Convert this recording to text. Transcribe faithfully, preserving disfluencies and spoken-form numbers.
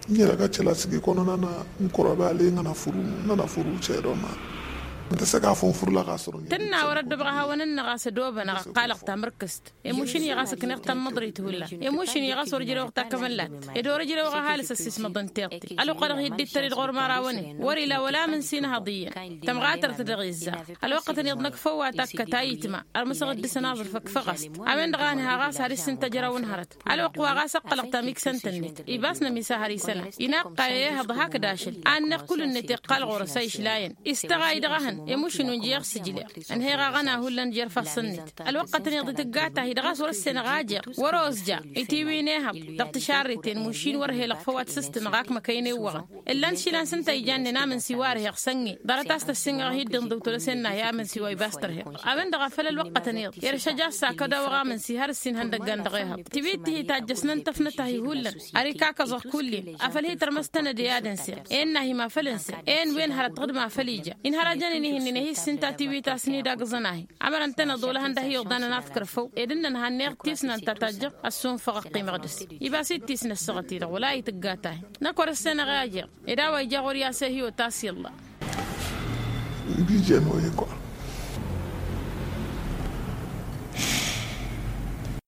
nyera ka cɛla sigi kɔnɔna na n kɔrɔbayalen kana furu nana furu cɛ dɔ ma انت سكا فون فرلا غاسرون تنا ورد بغها ونن غاس دوبنا قالق تمركست يمشين يغاسك نقطه مضريته ولا يمشين يغاسور جرو وقت كملات يدور جرو غهالس السيس مضنتيقتي الو قرغ يدي تريد غور مراوني وري لا ولا من سين هضيه تمغاتر تدغيزا الوقت يضنك فوا تك تايتما المسغد سناظر فك فغست امن غانها غاس هري سنت جرو ونهرت الوق واغاس قلق تميك سنتنت يباسنا مساهري سنه ينقى يه ضحك داشل ان كل النتي قال غرسيش لاين استغايد غهن يمشي نجير سجلة أن هي غنا هلا نجير فصلنت الوقت نقضي تقاطع هي دغاس ورا السنة غاجر وروز جا يتيوينها ضغط شارتين مشين ورا هي لقفوات سست نغاك مكيني وغن إلا نشيل أن سنت يجاننا من سواره يغسني دارت أست السنة هي دندو تلسنا يا من سواي باستره أبن دغفل الوقت نيض يرشجع ساكدا وغا من سهر السن هندقان دغيها تبيت هي تاجسنا تفنتها هي هلا أريكاك زخ كلي أفل هي ترمستنا ديادنسي إنها هي ما فلنسي إن وين هرت غد ما فليجا إن هرجاني إن هي سنتا تيوي تاسني داغزناهي عمر أنتنا دولة هنده يغدانا نذكر فو إذن نهنير تيسنا تتجر السون فقط قيمة قدس يبقى ست تيسنا السغتي ولا يتقاتاه نكور السنة غاجر إذا ويجا غوريا سهيو تاسي الله بيجي نوي كوا